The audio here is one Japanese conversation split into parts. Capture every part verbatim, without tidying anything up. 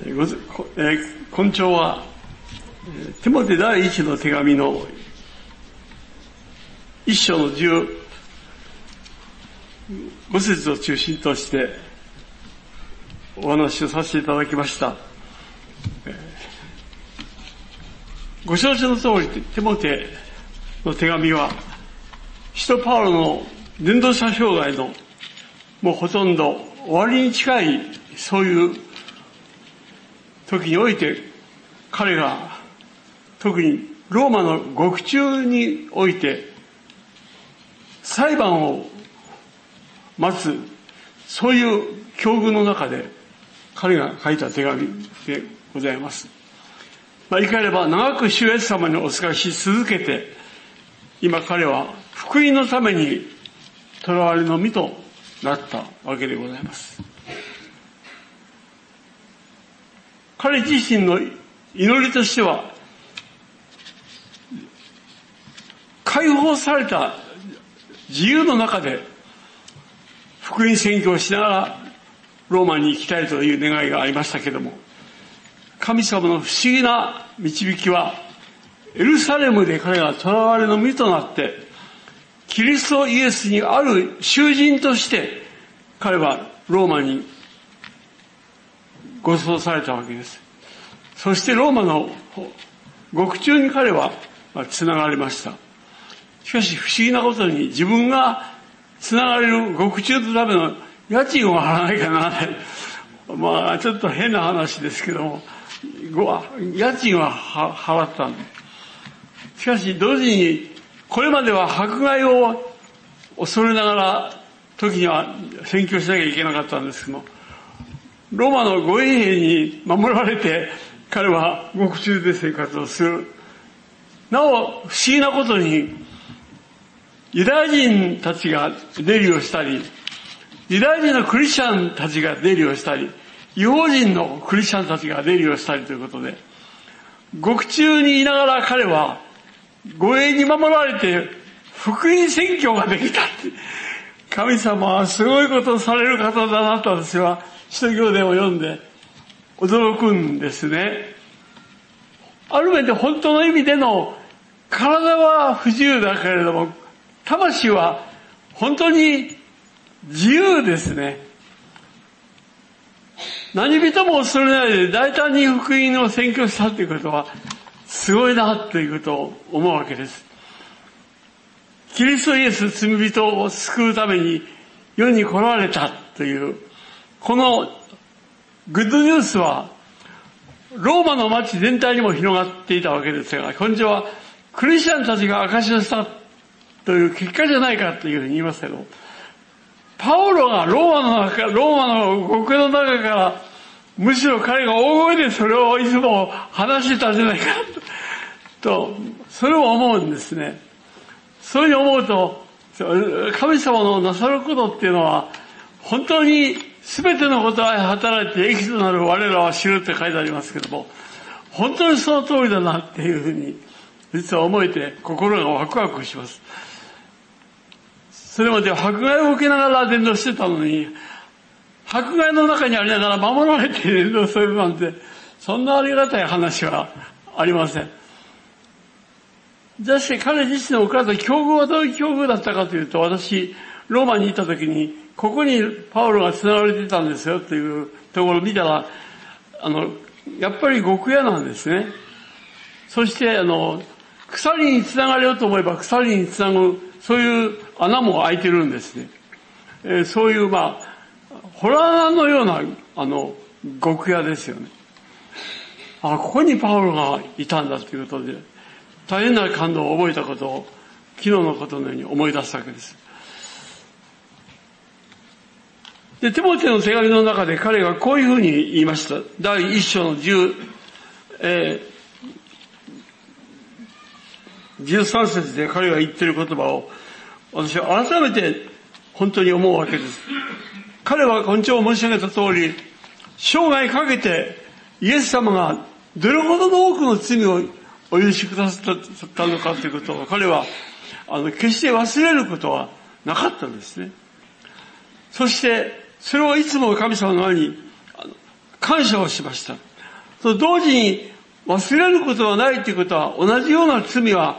ごずえー、今朝はテモテ第一の手紙の一章のじゅうご節を中心としてお話をさせていただきました。ご承知の通り、テモテの手紙は使徒パウロの伝道者生涯のもうほとんど終わりに近いそういう時において、彼が特にローマの獄中において裁判を待つ、そういう境遇の中で彼が書いた手紙でございます。まあ、言い換えれば長く主イエス様にお仕えし続けて、今彼は福音のために囚われの身となったわけでございます。彼自身の祈りとしては、解放された自由の中で福音宣教をしながらローマに行きたいという願いがありましたけれども、神様の不思議な導きは、エルサレムで彼が囚われの身となって、キリストイエスにある囚人として彼はローマに護送されたわけです。そしてローマの獄中に彼は繋がれました。しかし不思議なことに、自分が繋がれる獄中のための家賃を払わないかならない。まあちょっと変な話ですけども、家賃は払ったんです。しかし同時に、これまでは迫害を恐れながら時には宣教しなきゃいけなかったんですけども、ローマの護衛兵に守られて彼は獄中で生活をする。なお不思議なことに、ユダヤ人たちが出入りをしたり、ユダヤ人のクリスチャンたちが出入りをしたり、違法人のクリスチャンたちが出入りをしたりということで、獄中にいながら彼は護衛に守られて福音宣教ができたって。神様はすごいことをされる方だなと私は使徒行伝を読んで驚くんですね。ある面で本当の意味での体は不自由だけれども、魂は本当に自由ですね。何人も恐れないで大胆に福音を宣教したということはすごいなということを思うわけです。キリストイエス罪人を救うために世に来られたというこのグッドニュースはローマの町全体にも広がっていたわけですが、今週はクリスチャンたちが証しをしたという結果じゃないかというふうに言いますけど、パウロがローマの中、ローマの獄の中からむしろ彼が大声でそれをいつも話してたんじゃないかと、とそれを思うんですね。そういうふうに思うと、神様のなさることっていうのは本当に全てのことは働いて益となる我らは知るって書いてありますけども、本当にその通りだなっていうふうに実は思えて心がワクワクします。それまで迫害を受けながら伝道してたのに、迫害の中にありながら守られて伝道するなんて、そんなありがたい話はありません。じゃあして彼自身の置かれた境遇はどういう境遇だったかというと、私、ローマにいた時に、ここにパウロが繋がれていたんですよというところを見たら、あの、やっぱり獄屋なんですね。そして、あの、鎖に繋がれようと思えば鎖に繋ぐ、そういう穴も開いてるんですね。えー、そういう、まあ、ホラー穴のような、あの、獄屋ですよね。あ、ここにパウロがいたんだということで、大変な感動を覚えたことを、昨日のことのように思い出したわけです。で、テモテの手紙の中で彼がこういうふうに言いました。第一章の十、えー、十三節で彼が言っている言葉を、私は改めて本当に思うわけです。彼は今朝申し上げた通り、生涯かけてイエス様がどれほどの多くの罪をお許しくださったのかということを彼はあの決して忘れることはなかったんですね。そしてそれをいつも神様の前に感謝をしました。 と同時に忘れることはないということは、同じような罪は、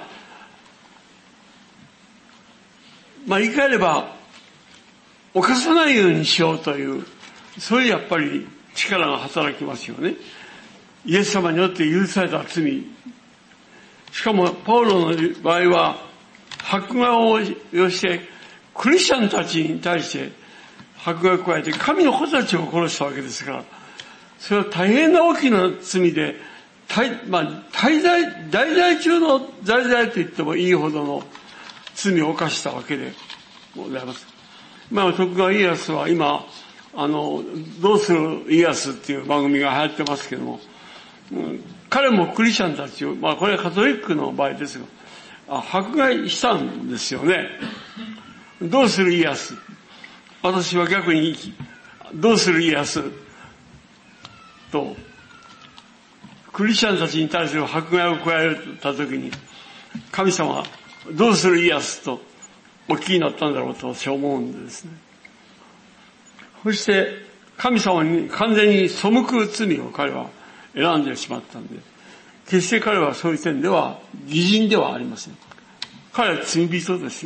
まあ言い換えれば、犯さないようにしようという、そういうやっぱり力が働きますよね。イエス様によって許された罪。しかも、パウロの場合は、迫害をして、クリスチャンたちに対して迫害を加えて、神の子たちを殺したわけですから、それは大変な大きな罪で、大、まあ、大罪、大罪中の大罪と言ってもいいほどの罪を犯したわけでございます。まあ、徳川家康は今、あの、どうする家康っていう番組が流行ってますけども、うん、彼もクリスチャンたちを、まあこれはカトリックの場合ですが、迫害したんですよね。どうする家康。私は逆に、どうする家康と、クリスチャンたちに対する迫害を加えたときに、神様はどうする家康とお聞きになったんだろうと私は思うんですね。そして神様に完全に背く罪を彼は選んでしまったんで、決して彼はそういう点では義人ではありません。彼は罪人ですよ。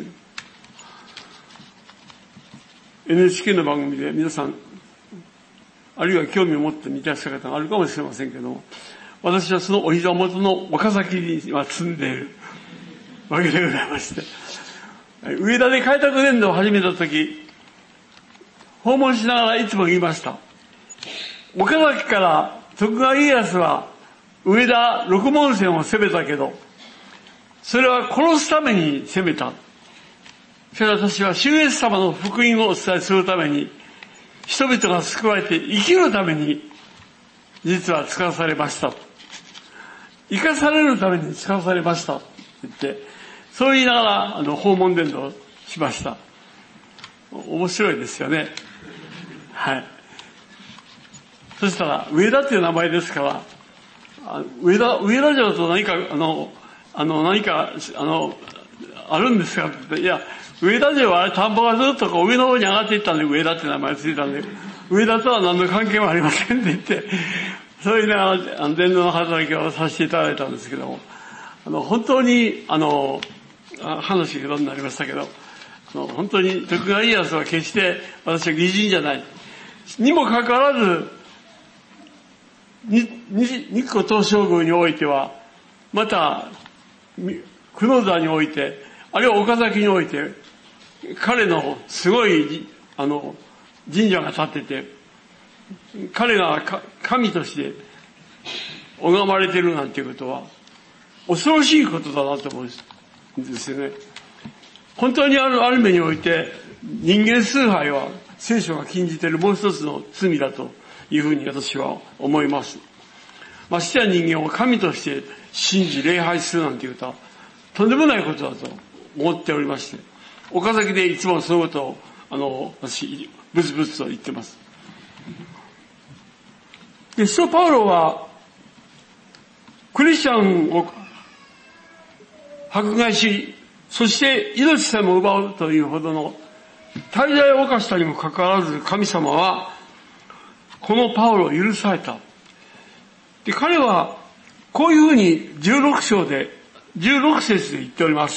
エヌエイチケー の番組で皆さん、あるいは興味を持って見た方があるかもしれませんけども、私はそのお膝元の岡崎には住んでいるわけでございまして、上田で開拓伝道を始めたとき、訪問しながらいつも言いました。岡崎から徳川家康は上田六門線を攻めたけど、それは殺すために攻めた。それは私は主イエス様の福音をお伝えするために、人々が救われて生きるために、実は使わされました。生かされるために使わされました。って言って、そう言いながら、あの、訪問伝道しました。面白いですよね。はい。そしたら、上田っていう名前ですから、上田、上田城と何か、あの、あの、何か、あの、あるんですかって言って、いや、上田城はあれ田んぼがずっとこう上の方に上がっていったんで、上田って名前ついたんで、上田とは何の関係もありませんって言って、そういうね、あの、伝道の働きをさせていただいたんですけども、あの、本当に、あの、話がどうになりましたけど、あの、本当に徳川家康は決して私は義人じゃない。にもかかわらず、に、日光東照宮においては、また、久能山において、あるいは岡崎において、彼のすごい、あの、神社が建ってて、彼が神として拝まれてるなんていうことは、恐ろしいことだなと思うんですよね。本当にある、ある面において、人間崇拝は聖書が禁じているもう一つの罪だというふうに私は思います。ましてや人間を神として信じ礼拝するなんていうことは、とんでもないことだと思っておりまして、岡崎でいつもそのことを、あの、私、ブツブツと言ってます。で、使徒パウロは、クリスチャンを迫害し、そして命さえも奪うというほどの大罪を犯したにもかかわらず、神様は、このパウロを許された。で、彼は、こういうふうにじゅうろく章で、じゅうろく節で言っております。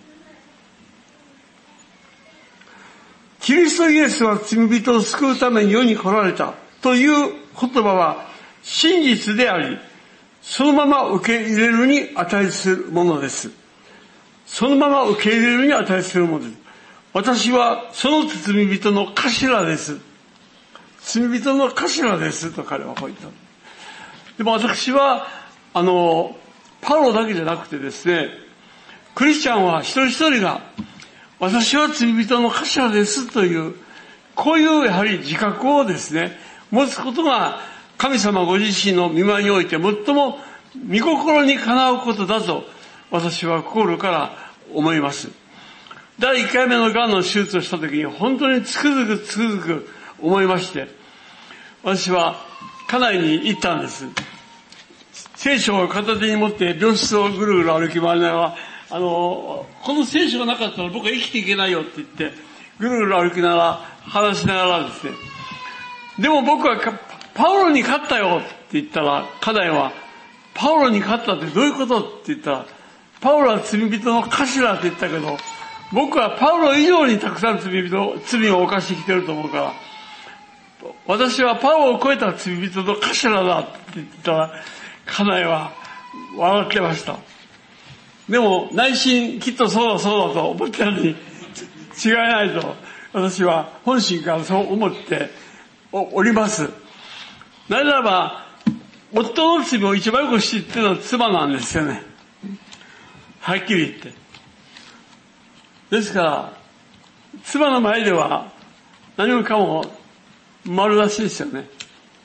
キリストイエスは罪人を救うために世に来られたという言葉は真実であり、そのまま受け入れるに値するものです。そのまま受け入れるに値するものです。私はその罪人の頭です。罪人の頭ですと彼はこう言った。でも私は、あの、パウロだけじゃなくてですね、クリスチャンは一人一人が、私は罪人の頭ですという、こういうやはり自覚をですね、持つことが神様ご自身の御前において最も御心にかなうことだと私は心から思います。だいいっかいめのがんの手術をした時に本当につくづくつくづく思いまして、私は家内に行ったんです。聖書を片手に持って病室をぐるぐる歩き回りながら、あの、この聖書がなかったら僕は生きていけないよって言って、ぐるぐる歩きながら、話しながらですね。でも僕はパウロに勝ったよ。 言ったら、家内は、パウロに勝ったってどういうことって言ったら、パウロは罪人の頭って言ったけど、僕はパウロ以上にたくさん罪人、罪を犯してきてると思うから、私はパウロを超えた罪人の頭だって言ったら、家内は笑ってました。でも内心きっとそうだそうだと思ってたのに違いないと私は本心からそう思っております。なぜならば夫の罪を一番よく知っているのは妻なんですよね。はっきり言って。ですから妻の前では何もかも丸出しですよね。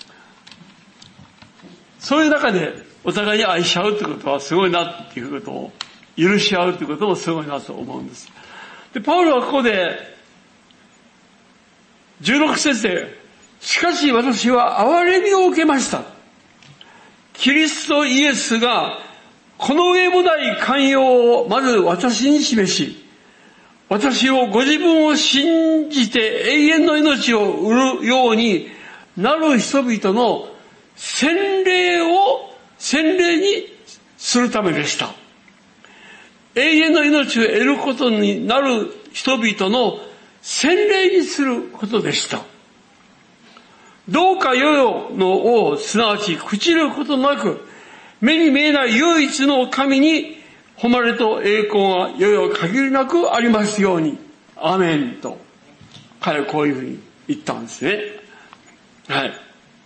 そういう中でお互いに愛し合うということはすごいなっていうことを許し合うということもすごいなと思うんです。で、パウロはここでじゅうろく節で、しかし私は憐れみを受けました。キリストイエスがこの上もない寛容をまず私に示し、私をご自分を信じて永遠の命を売るようになる人々の洗礼を洗礼にするためでした。永遠の命を得ることになる人々の洗礼にすることでした。どうか世々の王、すなわち朽ちることなく、目に見えない唯一の神に誉れと栄光が世々限りなくありますように。アーメンと、彼はこういうふうに言ったんですね。はい。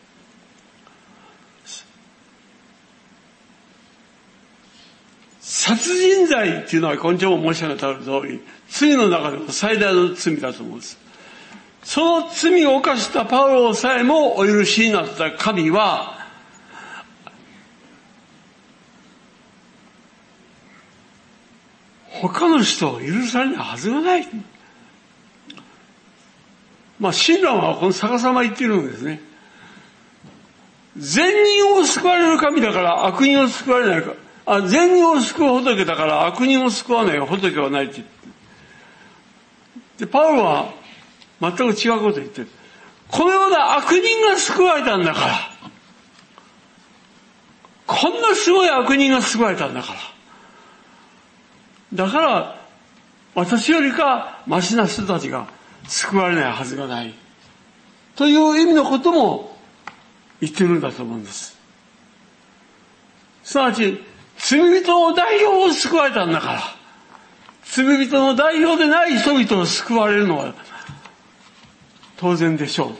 殺人罪っていうのは今朝も申し上げた通り、罪の中でも最大の罪だと思うんです。その罪を犯したパウロさえもお許しになった神は、他の人を許されないはずがない。まあ、親鸞はこの逆さま言っているんですね。善人を救われる神だから悪人を救われないか。あ、善人を救う仏だから悪人を救わない仏はないって言って。で、パウロは全く違うことを言ってる。このような悪人が救われたんだから。こんなすごい悪人が救われたんだから。だから、私よりかマシな人たちが救われないはずがない。という意味のことも言ってるんだと思うんです。すなわち、罪人の代表を救われたんだから、罪人の代表でない人々を救われるのは当然でしょう。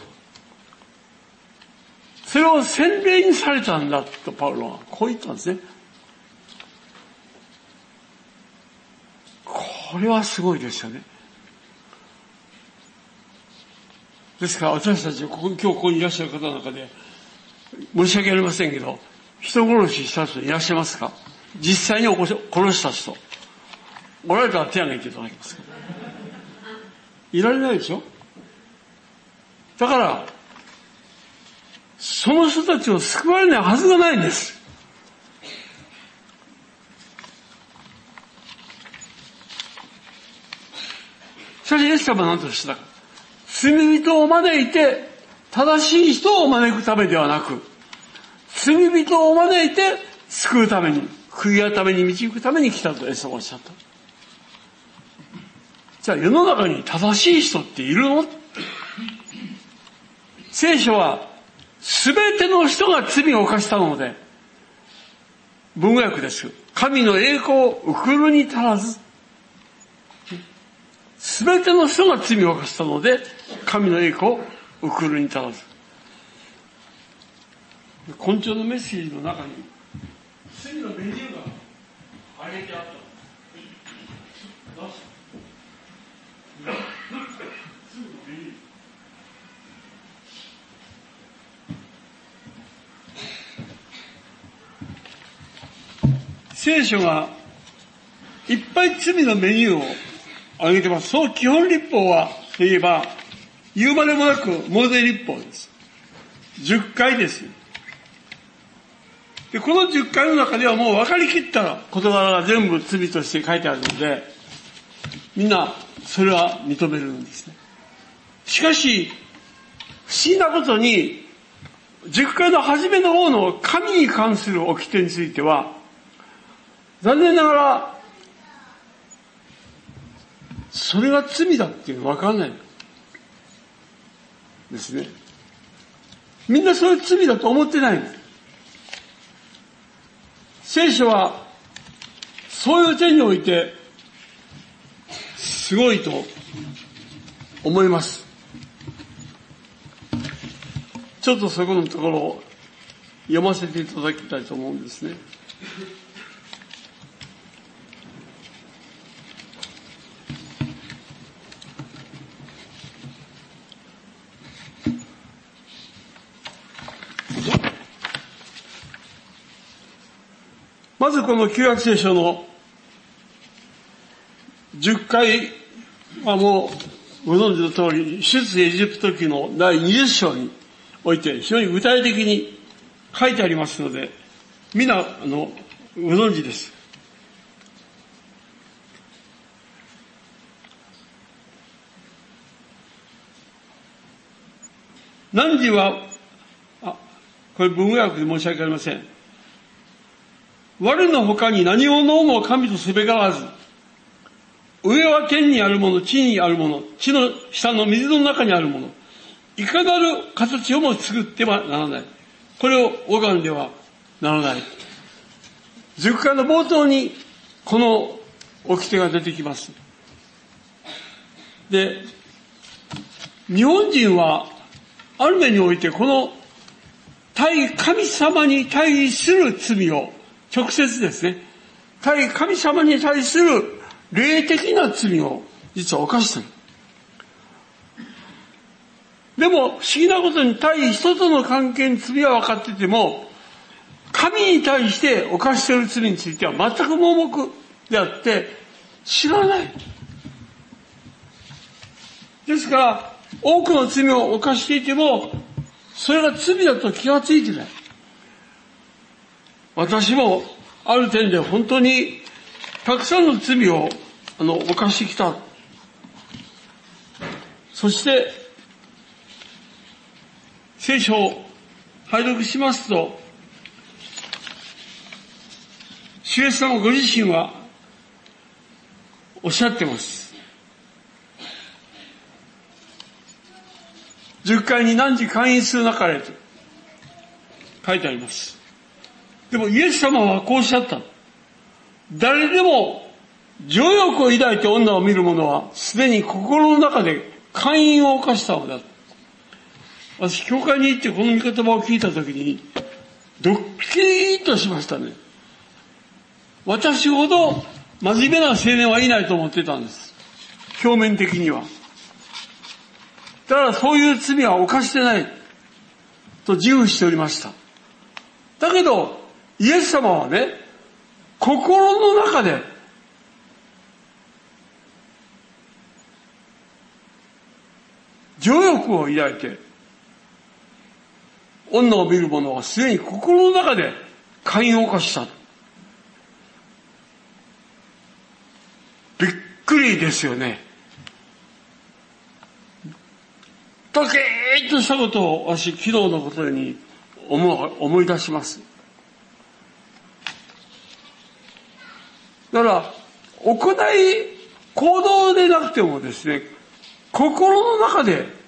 それを洗礼にされたんだとパウロはこう言ったんですね。これはすごいですよね。ですから私たちここ今日ここにいらっしゃる方の中で申し訳ありませんけど、人殺しした人いらっしゃいますか？実際に殺した人おられたら手を挙げていただけますか？いられないでしょ。だからその人たちを救われないはずがないんです。しかしイエス様は何としたか。罪人を招いて正しい人を招くためではなく、罪人を招いて救うために、悔い改めに導くために来たとイエス様はおっしゃった。じゃあ世の中に正しい人っているの？聖書は全ての人が罪を犯したので、文語訳です。神の栄光を受くるに足らず、全ての人が罪を犯したので、神の栄光を受くるに足らず。根性のメッセージの中に罪のメニューが挙げてあった。聖書がいっぱい罪のメニューを挙げてます。その基本律法はといえば言うまでもなくモーゼ律法です。じゅっかいです。でこのじゅっかいの中ではもう分かりきった事柄が全部罪として書いてあるので、みんなそれは認めるんですね。しかし不思議なことに十回の初めの方の神に関する掟については、残念ながら、それが罪だっていうのは分かんないですね。みんなそれ罪だと思ってないんです。聖書は、そういう点において、すごいと思います。ちょっとそこのところを読ませていただきたいと思うんですね。まずこの旧約聖書のじゅっかいはもうご存知の通り、出エジプト記のだいにじゅっ章において非常に具体的に書いてありますので、みんな、あの、ご存知です。汝は、あ、これ文語訳で申し訳ありません。我の他に何者も神とすべからず、上は天にあるもの、地にあるもの、地の下の水の中にあるもの、いかなる形をも作ってはならない。これを拝んではならない。十回の冒頭にこの掟が出てきます。で、日本人はある面においてこの対神様に対する罪を直接ですね、対神様に対する霊的な罪を実は犯している。でも不思議なことに対人との関係に罪は分かってても、神に対して犯している罪については全く盲目であって知らない。ですから多くの罪を犯していてもそれが罪だと気がついてない。私もある点で本当にたくさんの罪をあの犯してきた。そして聖書を拝読しますと、主イエス様ご自身はおっしゃってます。十回に汝勧誘するなかれと書いてあります。でもイエス様はこうおっしゃった。誰でも情欲を抱いて女を見る者はすでに心の中で姦淫を犯したのだ。私、教会に行ってこの御言葉を聞いたときに、ドッキリとしましたね。私ほど真面目な青年はいないと思ってたんです。表面的には。だからそういう罪は犯してないと自負しておりました。だけど、イエス様はね、心の中で、情欲を抱いて、女を見る者はすでに心の中で姦淫を犯した。びっくりですよね。ドキーッとしたことを私、昨日のことに思思い出します。だから、行い、行動でなくてもですね、心の中で、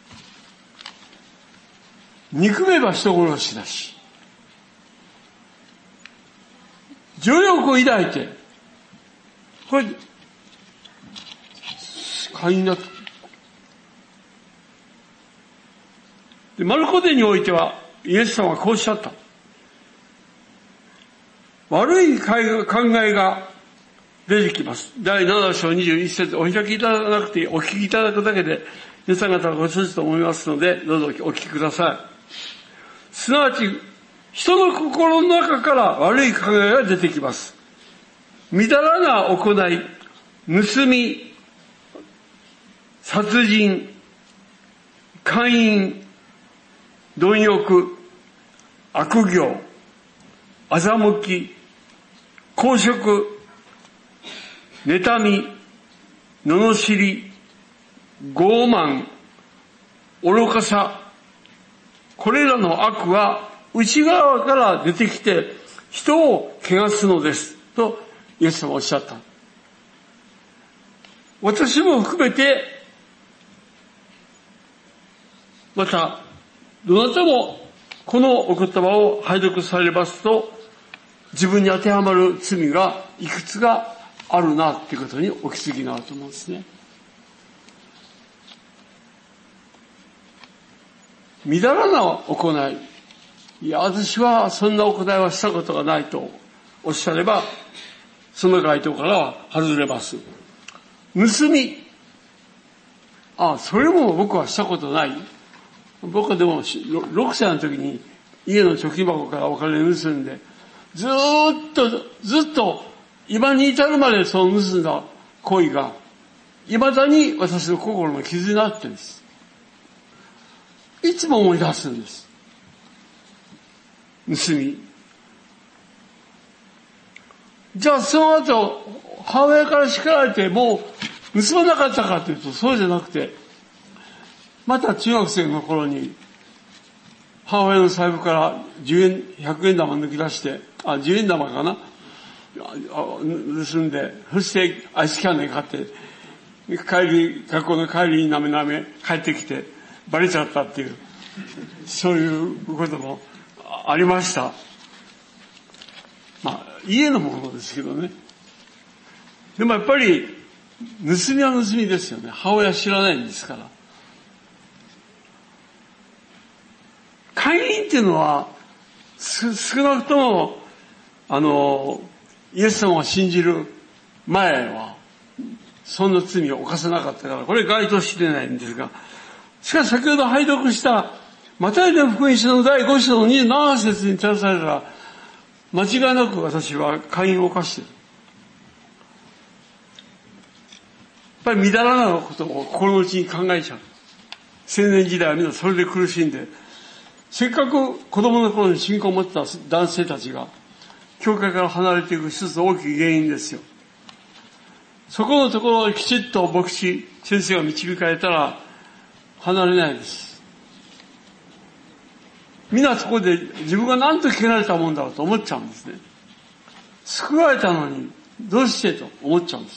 憎めば人殺しだし、情欲を抱いて、これ、寛容な、で、マルコ伝においては、イエス様はこうおっしゃった。悪い考えが出てきます。だいなな章にじゅういっ節、お開きいただかなくて、お聞きいただくだけで、皆さん方はご承知と思いますので、どうぞお聞きください。すなわち、人の心の中から悪い考えが出てきます。みだらな行い、盗み、殺人、姦淫、貪欲、悪行、欺き、公職、妬み、罵り、傲慢、愚かさ、 これらの悪は内側から出てきて人を汚すのです。と、イエス様はおっしゃった。私も含めて、また、どなたもこのお言葉を拝読されますと、自分に当てはまる罪がいくつかあるなっていうことにお気づきになると思うんですね。みだらな行い。いや、私はそんな行いはしたことがないとおっしゃれば、その該当からは外れます。盗み。あ、それも僕はしたことない。僕はでもろくさいの時に家の貯金箱からお金を盗んで、ずーっと、ずっと今に至るまでその盗んだ行為が、未だに私の心の傷になってるんです。いつも思い出すんです。盗み。じゃあその後、母親から叱られてもう盗まなかったかというとそうじゃなくて、また中学生の頃に母親の財布からじゅうえん、ひゃくえん玉抜き出して、あ、じゅうえん玉かな盗んで、そしてアイスキャンデー買って、帰り、学校の帰りになめなめ帰ってきてバレちゃったっていう、そういうこともありました。まあ、家のものですけどね。でもやっぱり、盗みは盗みですよね。母親知らないんですから。姦淫っていうのは、す、少なくとも、あの、イエス様を信じる前は、そんな罪を犯さなかったから、これ該当してないんですが、しかし先ほど拝読した、マタイの福音書のだいご章のにじゅうなな節に照らされたら、間違いなく私は姦淫を犯している。やっぱりみだらなことを心の内に考えちゃう。青年時代はみんなそれで苦しんで、せっかく子供の頃に信仰を持った男性たちが、教会から離れていく一つ大きい原因ですよ。そこのところをきちっと牧師、先生が導かれたら、離れないです。みんなそこで自分が何と汚られたもんだろうと思っちゃうんですね。救われたのに、どうしてと思っちゃうんです。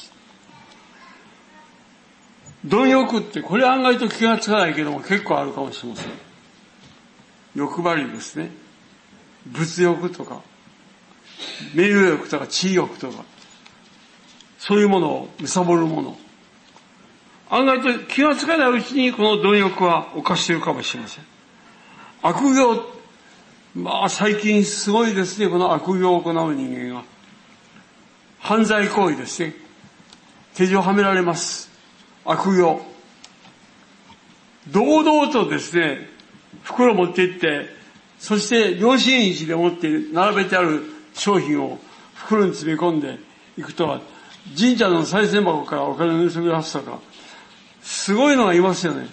貪欲って、これ案外と気がつかないけども結構あるかもしれません。欲張りですね。物欲とか、名誉欲とか地位欲とか、そういうものを貪るもの。案外と気がつかないうちにこの貪欲は犯しているかもしれません。悪行、まあ最近すごいですね、この悪行を行う人間が。犯罪行為ですね。手錠をはめられます。悪行。堂々とですね、袋を持って行って、そして良心市で持って並べてある商品を袋に詰め込んでいくとは、神社の賽銭箱からお金を盗み出すとか、すごいのがいますよね。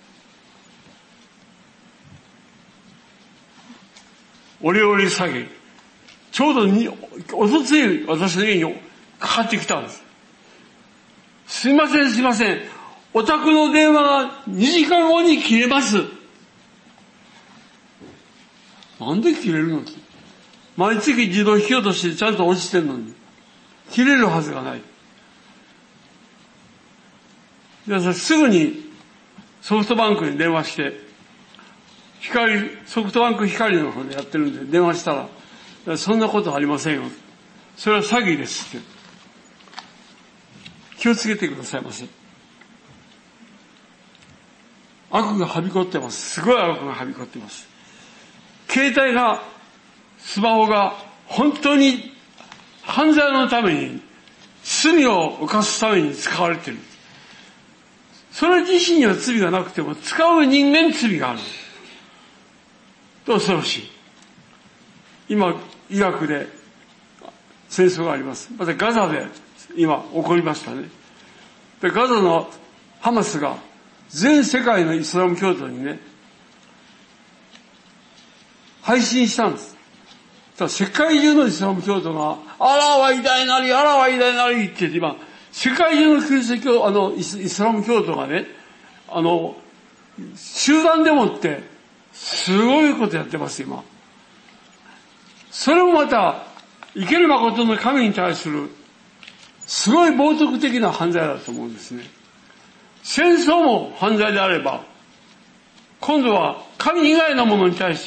オレオレ詐欺。ちょうどに、おとつい私の家にかかってきたんです。すいませんすいません。お宅の電話がにじかんごに切れます。なんで切れるの？毎月自動引き落としてちゃんと落ちてるのに。切れるはずがない。ですぐにソフトバンクに電話して、光、ソフトバンク光の方でやってるんで電話したら、そんなことありませんよ。それは詐欺ですって。気をつけてくださいませ。悪がはびこってます。すごい悪がはびこってます。携帯が、スマホが本当に犯罪のために、罪を犯すために使われている。それ自身には罪がなくても、使う人間に罪がある。と恐ろしい。今、イラクで戦争があります。またガザで今起こりましたね。で、ガザのハマスが全世界のイスラム教徒にね、配信したんです。世界中のイスラム教徒が、アラーは偉大なり、アラーは偉大なりって言って今、世界中のキリスト教、あの、イスラム教徒がね、あの、集団でもって、 すごいことやってます、今。それもまた、生ける誠の神に対する、すごい冒涜的な犯罪だと思うんですね。戦争も犯罪であれば、今度は神以外のものに対して、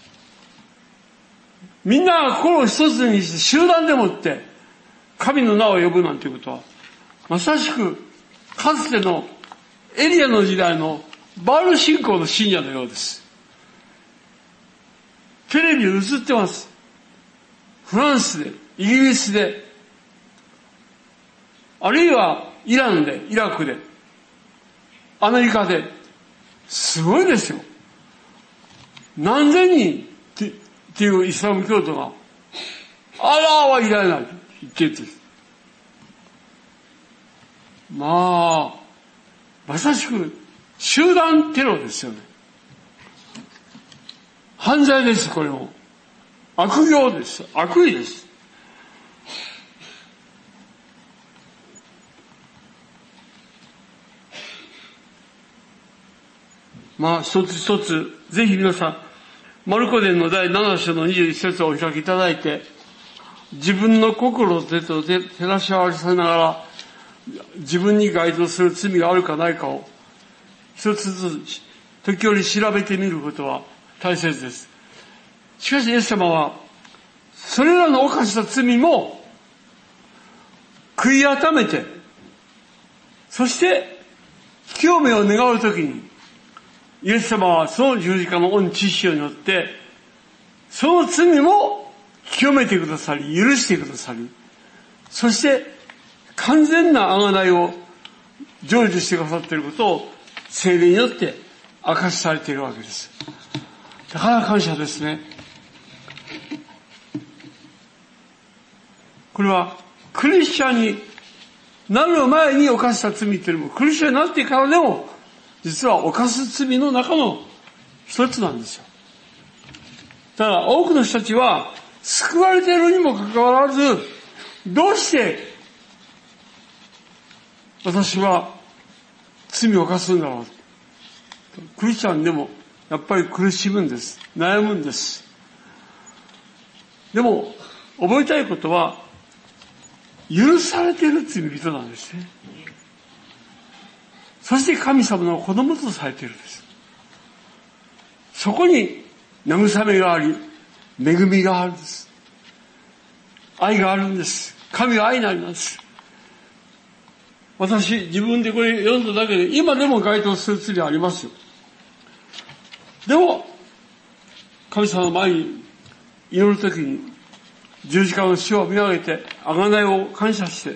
みんなが心を一つにして集団でもって神の名を呼ぶなんていうことは、まさしくかつてのエリアの時代のバール信仰の信者のようです。テレビ映ってます。フランスで、イギリスで、あるいはイランで、イラクで、アメリカで、すごいですよ。何千人ってっていうイスラム教徒が、アラーはいらないと言ってるんです。まあ、まさしく集団テロですよね。犯罪です、これも。悪行です。悪意です。まあ、一つ一つ、ぜひ皆さん、マルコ伝の第なな章のにじゅういち節をお開きいただいて、自分の心と手と照らし合わせながら、自分に該当する罪があるかないかを、一つずつ、時折調べてみることは大切です。しかし、イエス様は、それらの犯した罪も、悔い改めて、そして、清めを願うときに、イエス様はその十字架の御知識によって、その罪も清めてくださり、許してくださり、そして完全な贖いを成就してくださっていることを聖霊によって明かしされているわけです。だから感謝ですね。これはクリスチャンになる前に犯した罪というのも、クリスチャンになってからでも実は犯す罪の中の一つなんですよ。だから多くの人たちは救われているにもかかわらず、どうして私は罪を犯すんだろう。クリスチャンでもやっぱり苦しむんです。悩むんです。でも覚えたいことは、許されている罪人なんですね。そして神様の子供とされているんです。そこに慰めがあり、恵みがあるんです。愛があるんです。神は愛なんです。私、自分でこれ読んだだけで、今でも該当する罪はありますよ。でも、神様の前に祈るときに、十字架の死を見上げて、贖いを感謝して、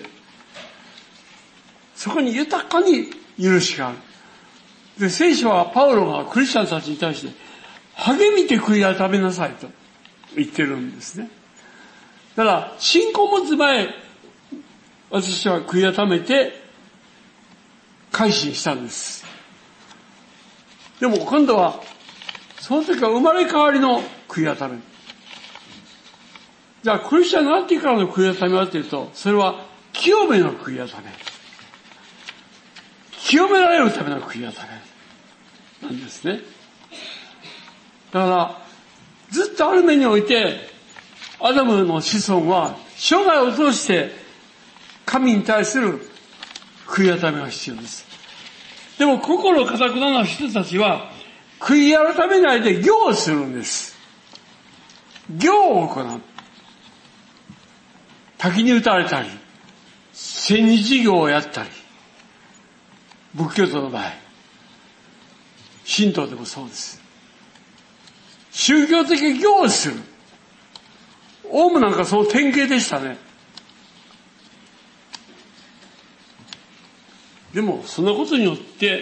そこに豊かに許しがある。で、聖書はパウロがクリスチャンたちに対して、励みて悔い改めなさいと言ってるんですね。だから、信仰を持つ前、私は悔い改めて、改心したんです。でも今度は、その時は生まれ変わりの悔い改め。じゃあ、クリスチャンになってからの悔い改めはというと、それは清めの悔い改め。清められるための悔い改めなんですね。だから、ずっとある面において、アダムの子孫は生涯を通して神に対する悔い改めが必要です。でも心固くなな人たちは悔い改めないで行をするんです。行を行う。滝に打たれたり、千日行をやったり、仏教徒の場合、神道でもそうです。宗教的行をする。オウムなんかその典型でしたね。でも、そんなことによって、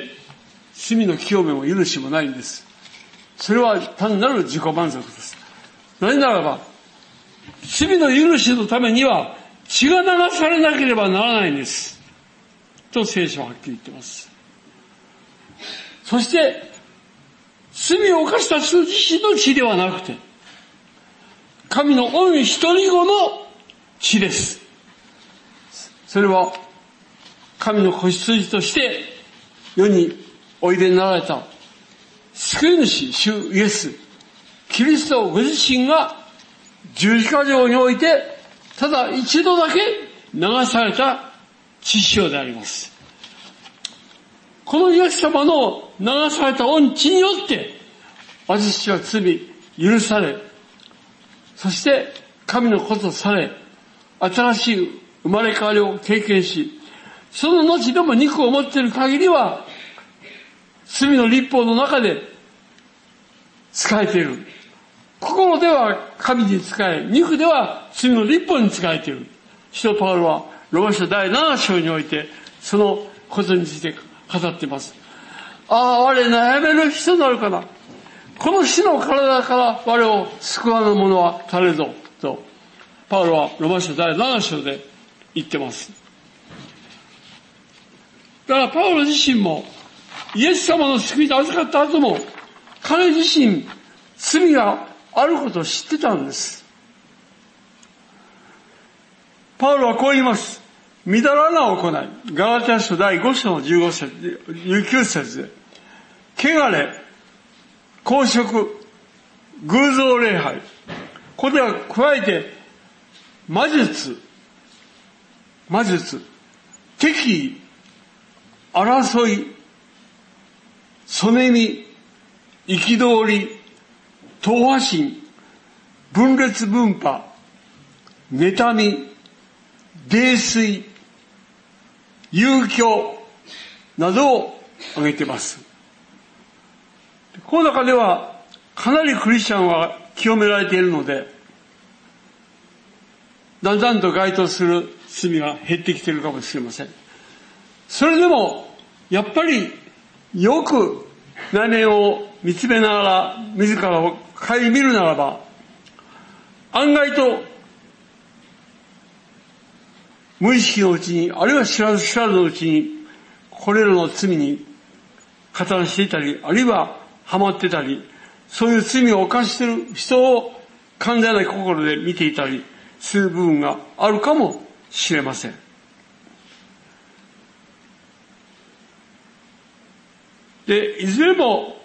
罪の清めも許しもないんです。それは単なる自己満足です。なぜならば、罪の許しのためには、血が流されなければならないんです。と聖書ははっきり言ってます。そして、罪を犯した人自身の血ではなくて、神の御一人子の血です。それは、神の子羊として世においでになられた救い主、主イエス、キリストご自身が十字架上において、ただ一度だけ流された血潮であります。このイエス様の流された御血によって、私は罪許され、そして神の子とされ、新しい生まれ変わりを経験し、その後でも肉を持っている限りは、罪の律法の中で仕えている。心では神に仕え、肉では罪の律法に仕えている。使徒パウロはローマ書だいなな章において、そのことについて語っています。ああ、我悩める人なるかな。この死の体から我を救わぬ者は誰ぞ、と、パウロはローマ書だいなな章で言ってます。だからパウロ自身も、イエス様の救いで預かった後も、彼自身、罪があることを知ってたんです。パウロはこう言います。みだらな行い。ガラテヤ書だいご章のじゅうご節、じゅうきゅう節で、汚れ、公職、偶像礼拝。これは加えて、魔術、魔術、敵意、争い、そねみ、憤り、党派心、分裂分派、妬み、泥酔、遊興などを挙げています。この中ではかなりクリスチャンは清められているので、だんだんと該当する罪が減ってきているかもしれません。それでもやっぱりよく内面を見つめながら自らを顧みるならば、案外と無意識のうちに、あるいは知らず知らずのうちにこれらの罪に加担していたり、あるいはハマってたり、そういう罪を犯している人を寛大な心で見ていたりする部分があるかもしれません。で、いずれも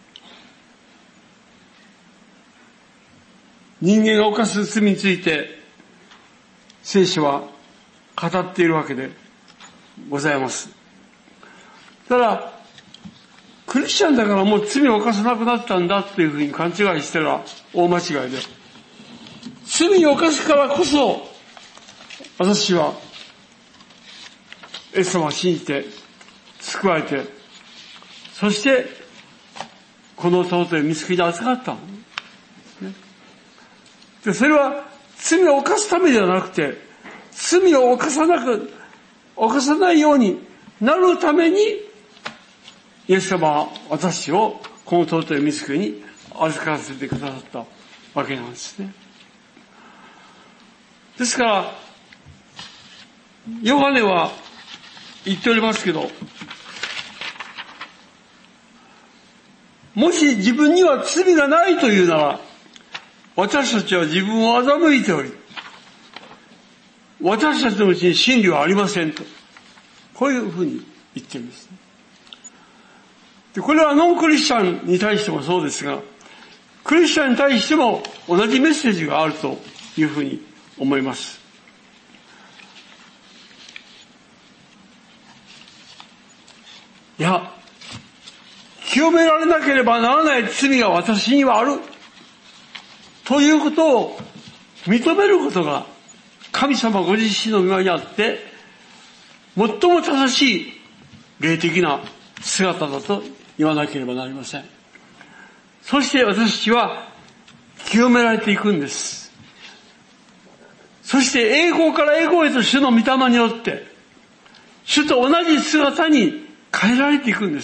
人間が犯す罪について聖書は語っているわけでございます。ただ、クリスチャンだからもう罪を犯さなくなったんだっていうふうに勘違いしたら大間違いで、罪を犯すからこそ私はイエス様を信じて救われて、そしてこの尊い御救いで預かったの、ね、でそれは罪を犯すためではなくて、罪を犯さなく犯さないようになるためにイエス様は私をこの尊い御救いに預からせてくださったわけなんですね。ですからヨハネは言っておりますけど、もし自分には罪がないというなら、私たちは自分を欺いており、私たちのうちに真理はありませんと、こういうふうに言ってるんですね。で、これはノンクリスチャンに対してもそうですが、クリスチャンに対しても同じメッセージがあるというふうに思います。いや、清められなければならない罪が私にはあるということを認めることが神様ご自身の御前にあって最も正しい霊的な姿だと言わなければなりません。そして私たちは清められていくんです。そして栄光から栄光へと主の御霊によって主と同じ姿に変えられていくんです。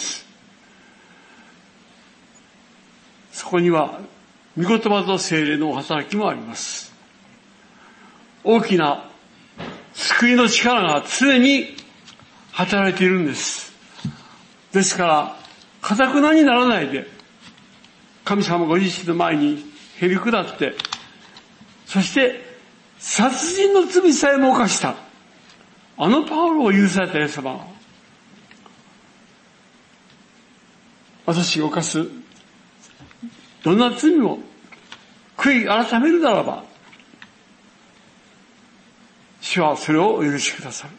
そこには御言葉と聖霊の働きもあります。大きな救いの力が常に働いているんです。ですから堅くなにならないで、神様ご自身の前にへり下って、そして殺人の罪さえも犯したあのパウロを許されたイエス様が、私が犯すどんな罪も悔い改めるならば、主はそれをお許しくださる。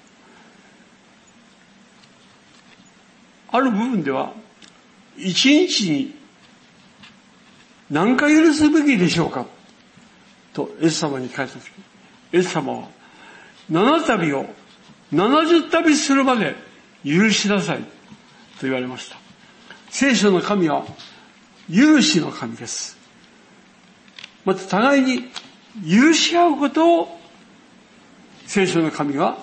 ある部分では、一日に何回許すべきでしょうかとイエス様に聞かれたとき、イエス様は、七旅を七十旅するまで許しなさいと言われました。聖書の神は許しの神です。また互いに許し合うことを聖書の神は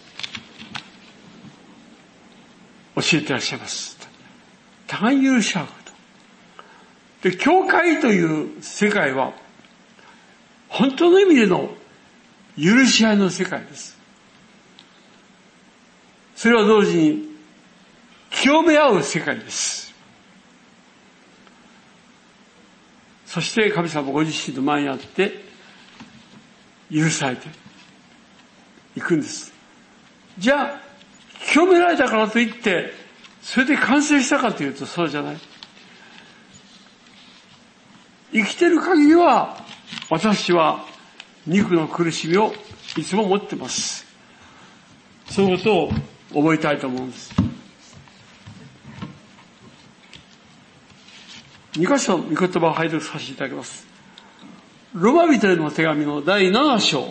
教えていらっしゃいます。互いに許し合うこと。で、教会という世界は本当の意味での許し合いの世界です。それは同時に清め合う世界です。そして神様ご自身の前にあって許されていくんです。じゃあ清められたからといってそれで完成したかというとそうじゃない。生きてる限りは私は肉の苦しみをいつも持ってます。そのことを覚えたいと思うんです。二箇所御言葉を拝読させていただきます。ローマ人への手紙のだいなな章。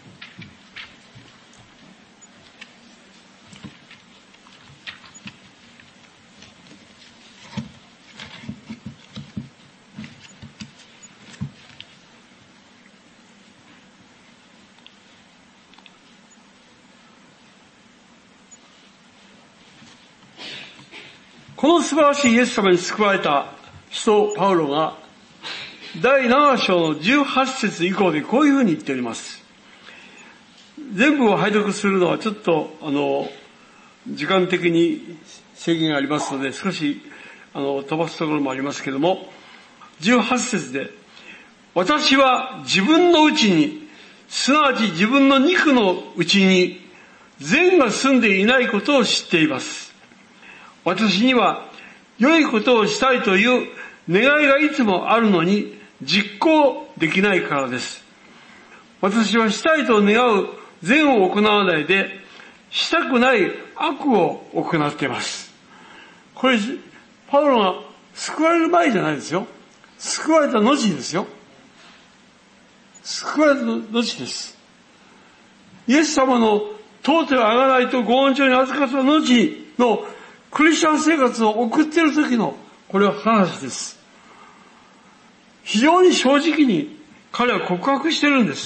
この素晴らしいイエス様に救われた使徒パウロがだいなな章のじゅうはち節以降でこういうふうに言っております。全部を拝読するのはちょっとあの時間的に制限がありますので少しあの飛ばすところもありますけれども、じゅうはち節で、私は自分のうちに、すなわち自分の肉のうちに善が住んでいないことを知っています。私には良いことをしたいという願いがいつもあるのに実行できないからです。私はしたいと願う善を行わないでしたくない悪を行っています。これパウロが救われる前じゃないですよ。救われた後ですよ。救われた後です。イエス様の尊い贖いとご恩寵に預かった後のクリスチャン生活を送っている時のこれは話です。非常に正直に彼は告白してるんです。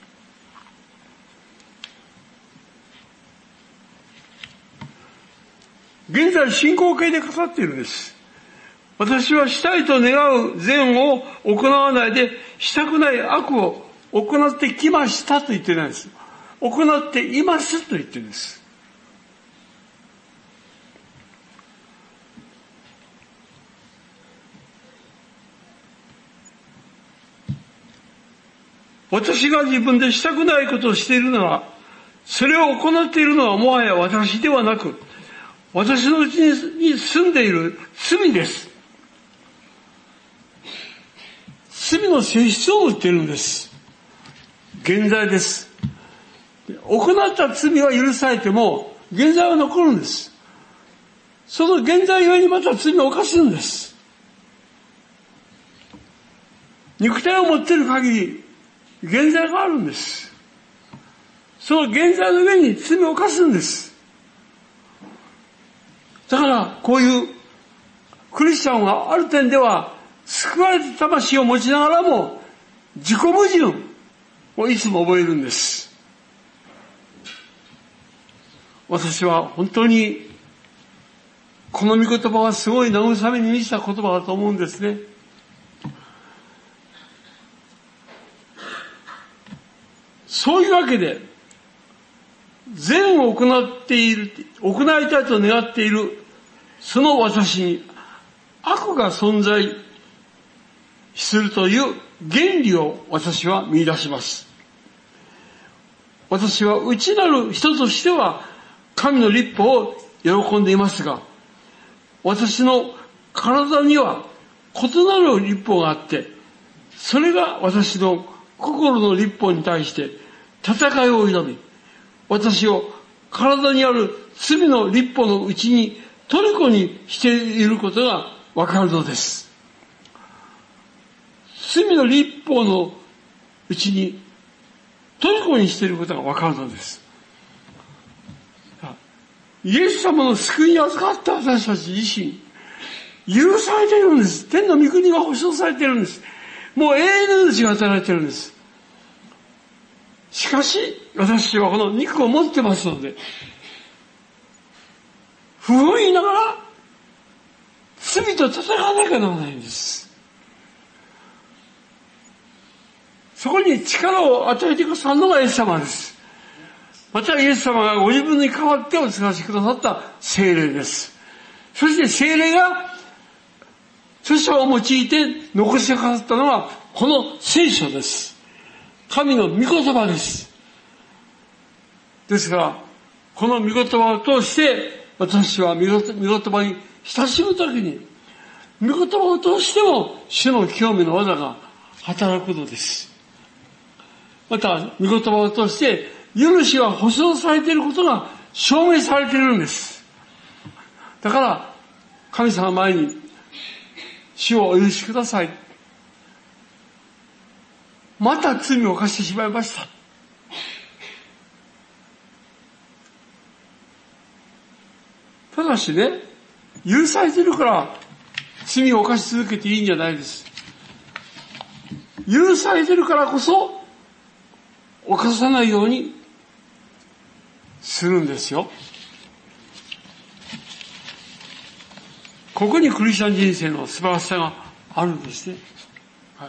現在進行形で語っているんです。私はしたいと願う善を行わないでしたくない悪を行ってきましたと言ってないんです。行っていますと言ってるんです。私が自分でしたくないことをしているなら、それを行っているのはもはや私ではなく、私のうちに住んでいる罪です。罪の性質を売っているんです。現在です。行った罪は許されても、現在は残るんです。その現在ゆえにまた罪を犯すんです。肉体を持っている限り、現在があるんです。その現在の上に罪を犯すんです。だからこういうクリスチャンはある点では救われた魂を持ちながらも自己矛盾をいつも覚えるんです。私は本当にこの御言葉はすごい慰めに満ちた言葉だと思うんですね。そういうわけで、善を行っている、行いたいと願っている、その私に悪が存在するという原理を私は見出します。私は内なる人としては神の律法を喜んでいますが、私の体には異なる律法があって、それが私の心の律法に対して戦いを挑み、私を体にある罪の律法のうちに虜にしていることがわかるのです。罪の律法のうちに虜にしていることがわかるのです。イエス様の救いに預かった私たち自身、許されているんです。天の御国が保証されているんです。もう永遠の命が与えられているんです。しかし、私はこの肉を持ってますので、不本意ながら、罪と戦わなきゃならないんです。そこに力を与えてくださるのがイエス様です。またイエス様がご自分に代わってお使わしくださった聖霊です。そして聖霊が著者を用いて残してくださったのはこの聖書です。神の御言葉です。ですから、この御言葉を通して私は御言葉に親しむときに、御言葉を通しても主の清めの技が働くのです。また、御言葉を通して許しが保証されていることが証明されているんです。だから、神様の前に、主をお許しください。また罪を犯してしまいました。ただしね、許されているから罪を犯し続けていいんじゃないです。許されているからこそ、犯さないようにするんですよ。ここにクリスチャン人生の素晴らしさがあるんですね。はい。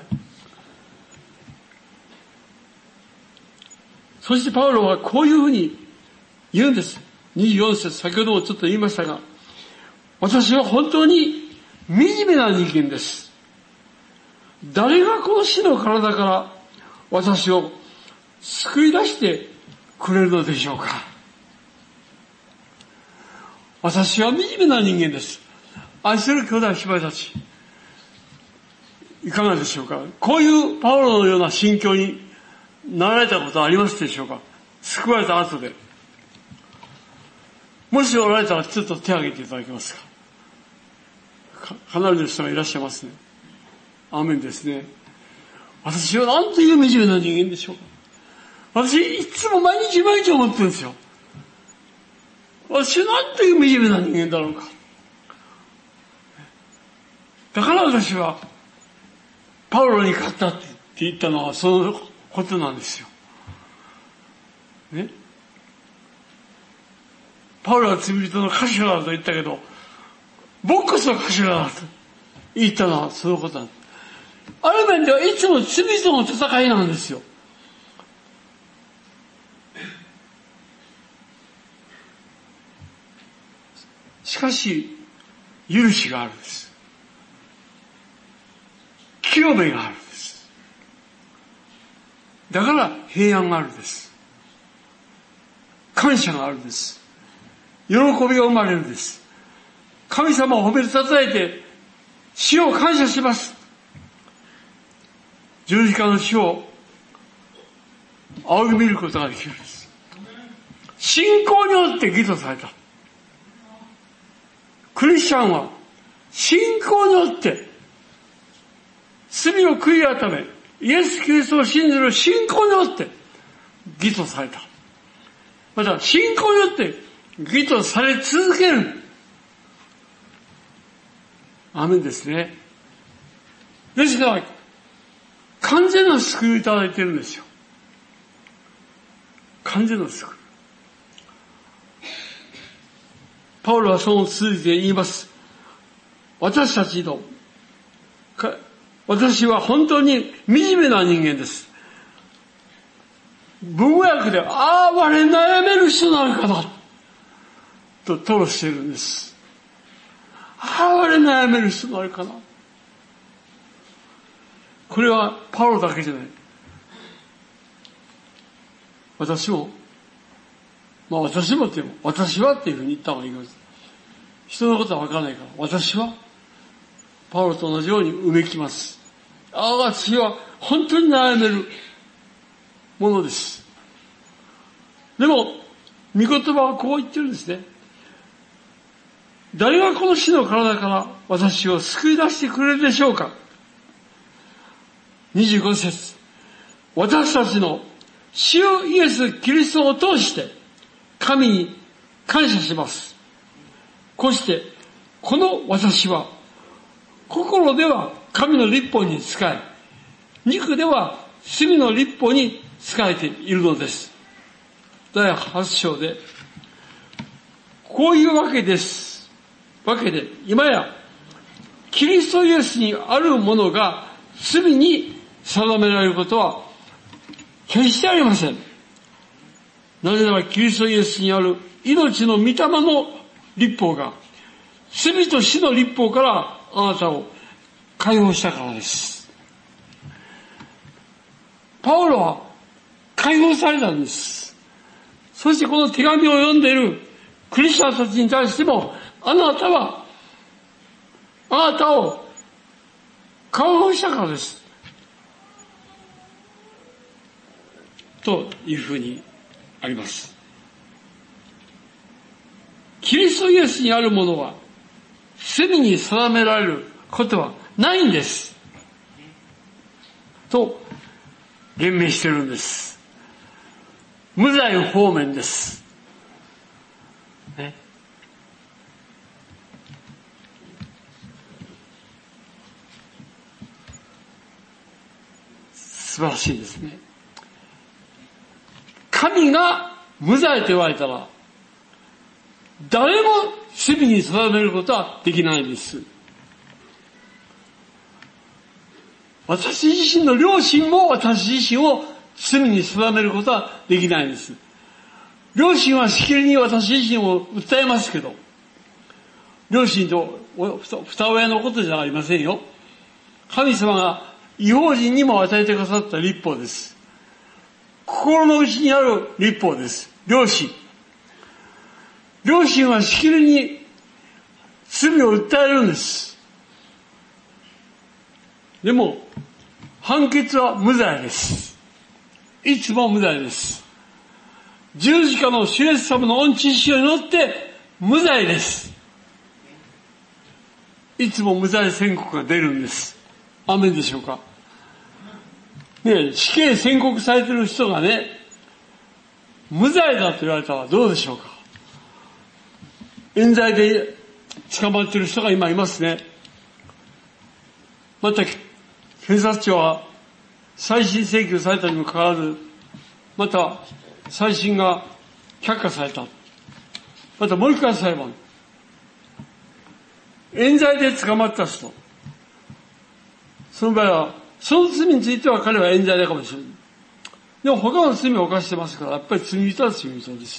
そしてパウロはこういうふうに言うんです。にじゅうよん節、先ほどもちょっと言いましたが、私は本当に惨めな人間です。誰がこの死の体から私を救い出してくれるのでしょうか。私は惨めな人間です。愛する兄弟姉妹たち、いかがでしょうか。こういうパウロのような心境になられたことはありますでしょうか。救われた後で。もしおられたらちょっと手を挙げていただけますか。か、かなりの人がいらっしゃいますね。アーメンですね。私はなんという惨めな人間でしょうか。私、いつも毎日毎日思ってるんですよ。私はなんという惨めな人間だろうか。だから私は、パウロに勝ったって言ったのはそのことなんですよ。ね。パウロは罪人の頭だと言ったけど、僕こそ頭だと言ったのはそのことなんです。ある面ではいつも罪との戦いなんですよ。しかし、許しがあるんです。清めがあるんです。だから平安があるんです。感謝があるんです。喜びが生まれるんです。神様を褒めてたたえて、死を感謝します。十字架の死を仰ぎ見ることができるんです。信仰によって義とされた。クリスチャンは信仰によって罪を悔い改め、イエス・キリストを信じる信仰によって義とされた。また信仰によって義とされ続ける。アーメンですね。ですから、完全な救いをいただいているんですよ。完全な救い。パウロはその通じて言います。私たちの、私は本当に惨めな人間です。文語訳で、ああ、我悩める人なのかなと吐露しているんです。ああ、我悩める人なのかな。これはパウロだけじゃない。私も、まあ私もって言う私はっていうふうに言った方がいいかもしれない。人のことは分からないから、私はパウロと同じようにうめきます。ああ、私は本当に悩めるものです。でも、御言葉はこう言ってるんですね。誰がこの死の体から私を救い出してくれるでしょうか。にじゅうご節。私たちの主イエス・キリストを通して神に感謝します。こうして、この私は心では神の律法に仕え、肉では罪の律法に仕えているのです。だいはち章で、こういうわけです。わけで、今や、キリストイエスにあるものが罪に定められることは決してありません。なぜならキリストイエスにある命の御霊の律法が、罪と死の律法からあなたを解放したからです。パウロは解放されたんです。そしてこの手紙を読んでいるクリスチャンたちに対しても、あなたは、あなたを解放したからです。というふうにあります。キリストイエスにあるものは、罪に定められることはないんです。と、言明してるんです。無罪方面です。ね。素晴らしいですね。神が無罪と言われたら、誰も罪に定めることはできないんです。私自身の両親も私自身を罪に定めることはできないんです。両親はしきりに私自身を訴えますけど、両親と二親のことじゃありませんよ。神様が異邦人にも与えてくださった律法です。心の内にある律法です。両親。両親はしきりに罪を訴えるんです。でも、判決は無罪です。いつも無罪です。十字架の主イエス様の御知識によって無罪です。いつも無罪宣告が出るんです。アメンでしょうか。ね、死刑宣告されている人がね、無罪だと言われたらどうでしょうか。冤罪で捕まっている人が今いますね。また、検察庁は再審請求されたにもかかわらず、また、再審が却下された。またもう一回裁判。冤罪で捕まった人。その場合は、その罪については彼は冤罪だかもしれない。でも他の罪を犯してますから、やっぱり罪人は罪人です。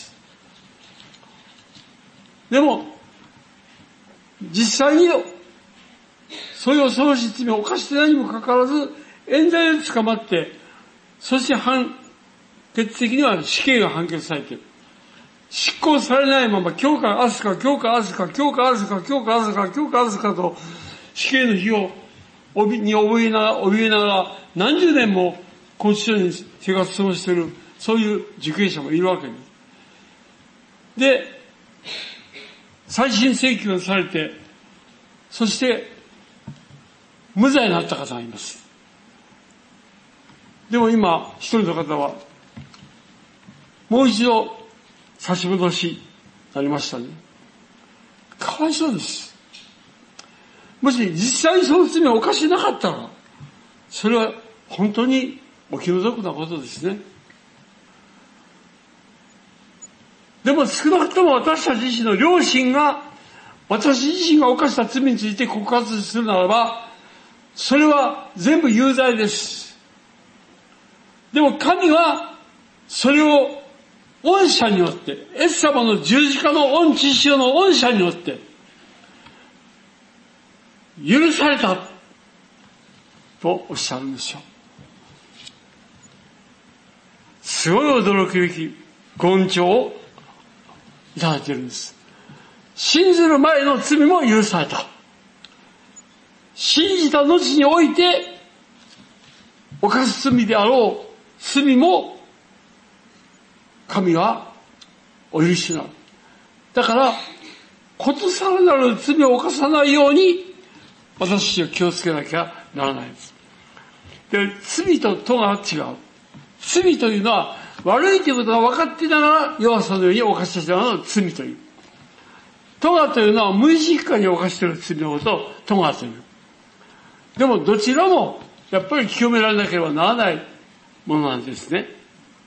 でも、実際に、そういう恐ろしい罪を犯してないにもかかわらず、冤罪で捕まって、そして判決的には死刑が判決されている。執行されないまま、今日から明日か、今日から明日か、今日から明日か、今日から明日か、今日から明日かと、死刑の日を、に怯えながら、怯えながら、何十年も拘置所に生活をしている、そういう受刑者もいるわけです。で、再審請求がされて、そして、無罪になった方がいます。でも今、一人の方は、もう一度、差し戻し、なりましたね。かわいそうです。もし実際にその罪を犯してなかったら、それは本当にお気の毒なことですね。でも少なくとも私たち自身の両親が、私自身が犯した罪について告発するならば、それは全部有罪です。でも神は、それを恩赦によって、イエス様の十字架の恩知識の恩赦によって、許された、とおっしゃるんですよ。すごい驚くべき言調をいただいているんです。信ずる前の罪も許された。 信じた後において、犯す罪であろう罪も、神はお許しになる。だから、ことさらなる罪を犯さないように、私は気をつけなきゃならないです。で、罪ととが違う。罪というのは、悪いということが分かっていながら、弱さのように犯してしまうのを罪という。とがというのは、無意識化に犯している罪のことをとがという。でも、どちらも、やっぱり清められなければならないものなんですね。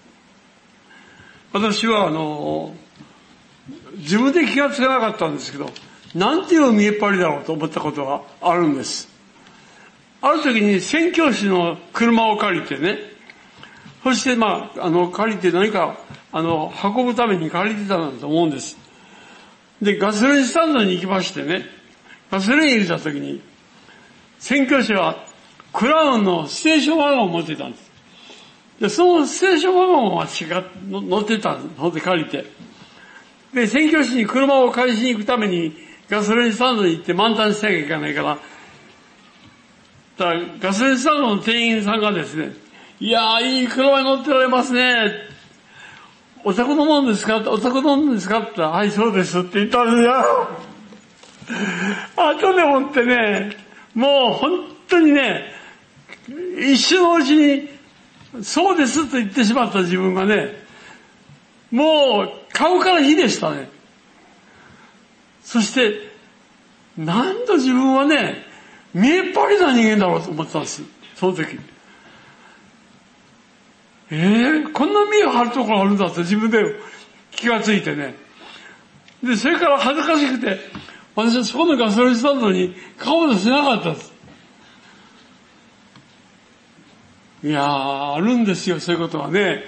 私は、あの、自分で気がつかなかったんですけど、なんていう見えっ張りだろうと思ったことがあるんです。ある時に宣教師の車を借りてね、そしてまあ、あの、借りて何か、あの、運ぶために借りてたんだと思うんです。で、ガソリンスタンドに行きましてね、ガソリン入れた時に、宣教師はクラウンのステーションワゴンを持ってたんです。で、そのステーションワゴンを私が乗ってたので借りて、で、宣教師に車を返しに行くためにガソリンスタンドに行って満タンしなきゃいけないから、だからガソリンスタンドの店員さんがですね、いやー、いい車に乗ってられますね。お宅のもんですかお宅のもんですかって言ったら、はい、そうですって言ったんですよ。後でもってね、もう本当にね、一瞬のうちに、そうですと言ってしまった自分がね、もう顔から火でしたね。そして、なんと自分はね、見えっ張りな人間だろうと思ってたんです。その時。えー、こんな見え張るところあるんだって自分で気がついてね。で、それから恥ずかしくて、私はそこのガソリンスタンドに顔を出せなかったです。いやー、あるんですよ、そういうことはね。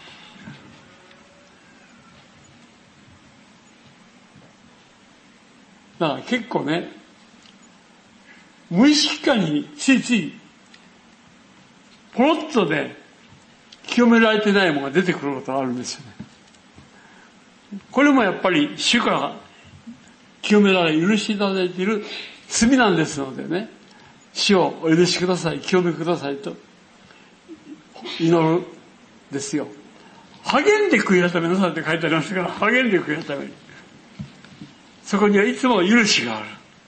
だから結構ね、無意識化についつい、ポロッとね、清められてないものが出てくることがあるんですよね。これもやっぱり主から清められ、許していただいている罪なんですのでね、主をお許しください、清めくださいと祈るんですよ。励んで悔い改めなさいって書いてありますから、励んで悔い改める。そこにはいつも許しがある。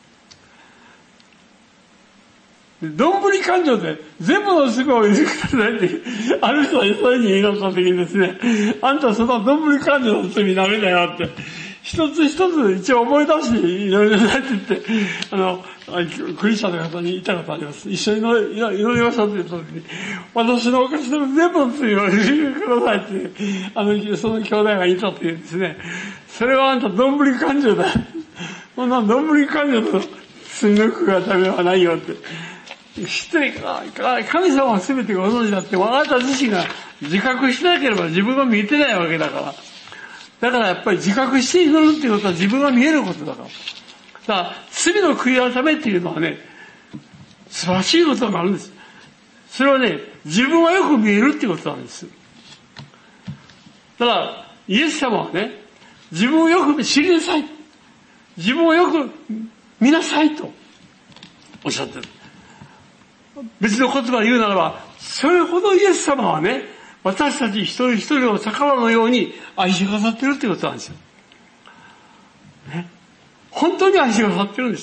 どんぶり勘定で全部の罪を許してくださいって、ある人はそういうふうに祈った時にですね、あんたそのどんぶり勘定の罪ダメだよって、一つ一つ一応思い出して祈りなさいって言って、あの、クリスチャンの方に言ったことあります。一緒に祈りましょうって言った時に、私の犯した全部の罪を許してくださいって、あの、その兄弟が言ったって言うんですね。それはあんたどんぶり勘定だ。そんなどんぶり勘定の罪の悔い改めはないよって。失礼か、神様は全てご存知だっても、あなた自身が自覚しなければ自分が見えてないわけだから。だからやっぱり自覚して祈るっていうことは自分が見えることだから。だから罪の悔い改めっていうのはね、素晴らしいことがあるんです。それはね、自分はよく見えるっていうことなんです。だからイエス様はね、自分をよく知りなさい。自分をよく見なさいとおっしゃってる。別の言葉で言うならば、それほどイエス様はね、私たち一人一人を宝のように愛してくださってるってことなんですよ。ね、本当に愛してくださってるんです。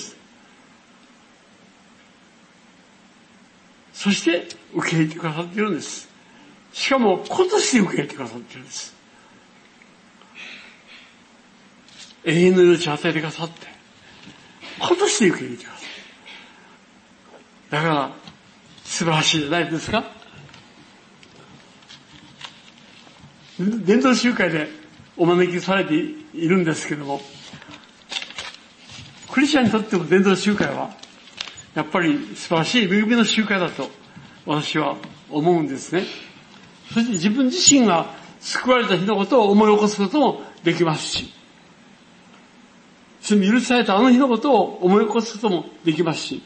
そして受け入れてくださってるんです。しかも子として受け入れてくださってるんです。永遠の命を与えてくださって、子として受け入れてください。だから素晴らしいじゃないですか。伝道集会でお招きされているんですけども、クリスチャンにとっても伝道集会はやっぱり素晴らしい恵みの集会だと私は思うんですね。そして自分自身が救われた日のことを思い起こすこともできますし、罪許されたあの日のことを思い起こすこともできますし、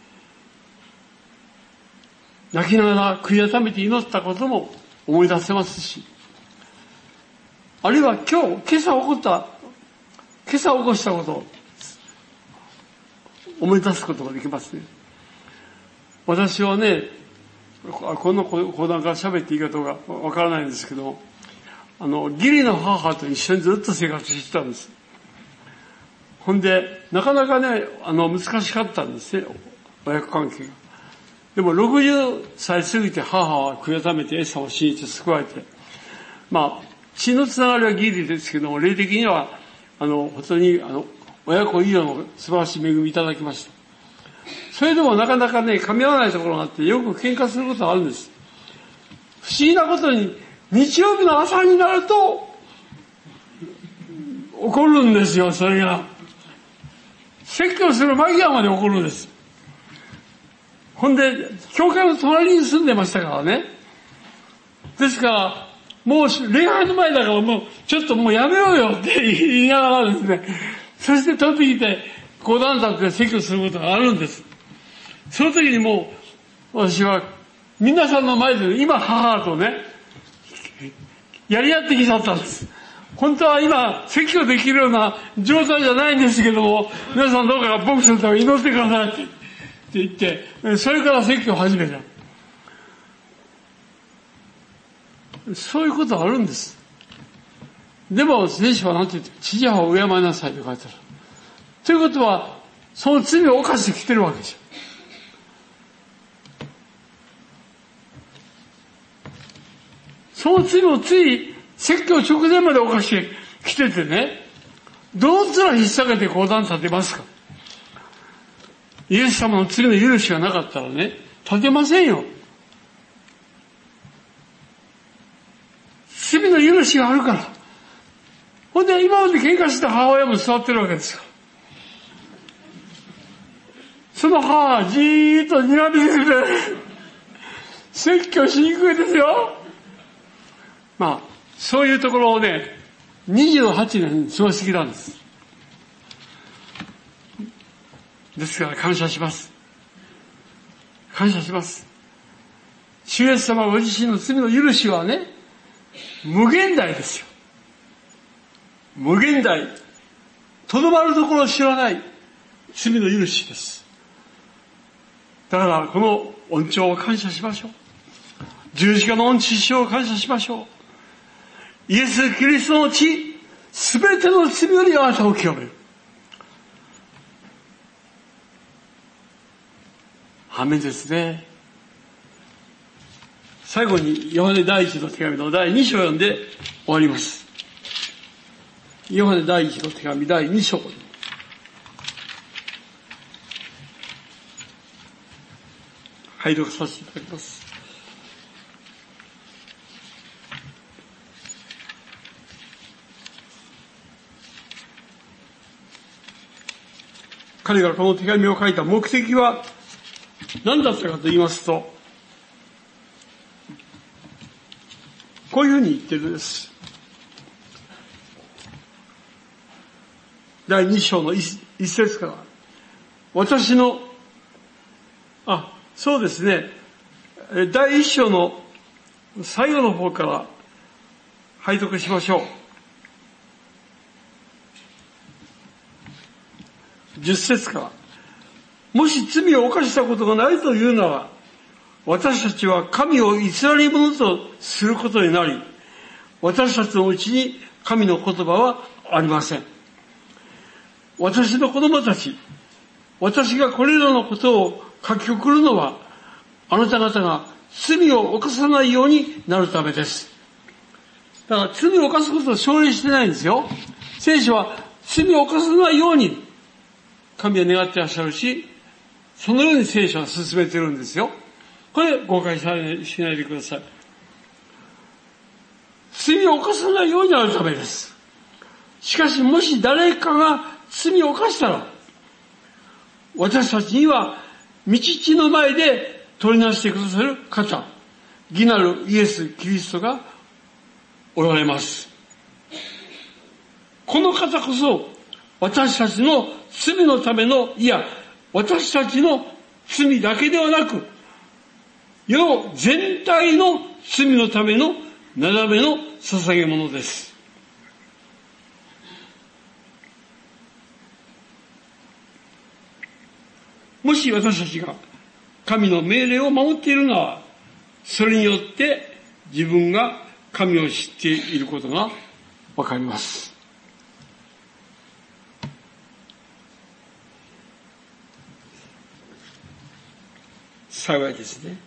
泣きながら悔い改めて祈ったことも思い出せますし、あるいは今日、今朝起こった、今朝起こしたことを思い出すことができますね。 私はね、この講談から喋っていいかどうかわからないんですけど、あの、義理の母と一緒にずっと生活してたんです。ほんで、なかなかね、あの、難しかったんですね、親子関係が。でも、ろくじゅっさい過ぎて母は悔やためて餌をしに行って救われて、まあ、血のつながりは義理ですけども、霊的には、あの、本当に、あの、親子以上の素晴らしい恵みいただきました。それでもなかなかね、噛み合わないところがあって、よく喧嘩することがあるんです。不思議なことに、日曜日の朝になると、起こるんですよ、それが。説教する間際まで起こるんです。ほんで、教会の隣に住んでましたからね。ですから、もう礼拝の前だからもう、ちょっともうやめようよって言いながらですね、そして取ってきて、講談立って説教することがあるんです。その時にもう、私は、皆さんの前で、今母とね、やり合ってきちゃったんです。本当は今、説教できるような状態じゃないんですけども、皆さんどうか僕のために祈ってくださいって言って、それから説教を始めた。そういうことあるんです。でも、聖書は何て言って、父母を敬いなさいと書いてある。ということは、その罪を犯してきてるわけですよ。その罪をつい、説教直前まで犯してきててね、どうつら引っ提げて講談立てますか？イエス様の罪の許しがなかったらね、立てませんよ。罪の許しがあるから。ほんで今まで喧嘩した母親も座ってるわけですよ。その母はじーっと睨みつけて、説教しにくいですよ。まあ、そういうところをね、にじゅうはちねん過ごしてきたんです。ですから感謝します。感謝します。主イエス様ご自身の罪の許しはね、無限大ですよ。無限大。とどまるところを知らない罪の許しです。だからこの恩寵を感謝しましょう。十字架の恩知を感謝しましょう。イエス・キリストの血、すべての罪よりあなたを清める。アーメンですね。最後にヨハネ第一の手紙の第二章を読んで終わります。ヨハネ第一の手紙第二章。拝読させていただきます。彼がこの手紙を書いた目的は何だったかと言いますと、こういうふうに言ってるんです。第二章の一節から、私の、あ、そうですね、第一章の最後の方から拝読しましょう。十節から、もし罪を犯したことがないというなら、私たちは神を偽り者とすることになり、私たちのうちに神の言葉はありません。私の子供たち、私がこれらのことを書き送るのは、あなた方が罪を犯さないようになるためです。だから罪を犯すことを奨励してないんですよ。聖書は罪を犯さないように神は願ってらっしゃるし、そのように聖書は進めてるんですよ。これ誤解しないでください。罪を犯さないようになるためです。しかしもし誰かが罪を犯したら、私たちには御父の前で取りなしてくださる方、義なるイエス・キリストがおられます。この方こそ私たちの罪のための、いや、私たちの罪だけではなく、世全体の罪のためのなだめの捧げ物です。もし私たちが神の命令を守っているのは、それによって自分が神を知っていることがわかります。幸いですね。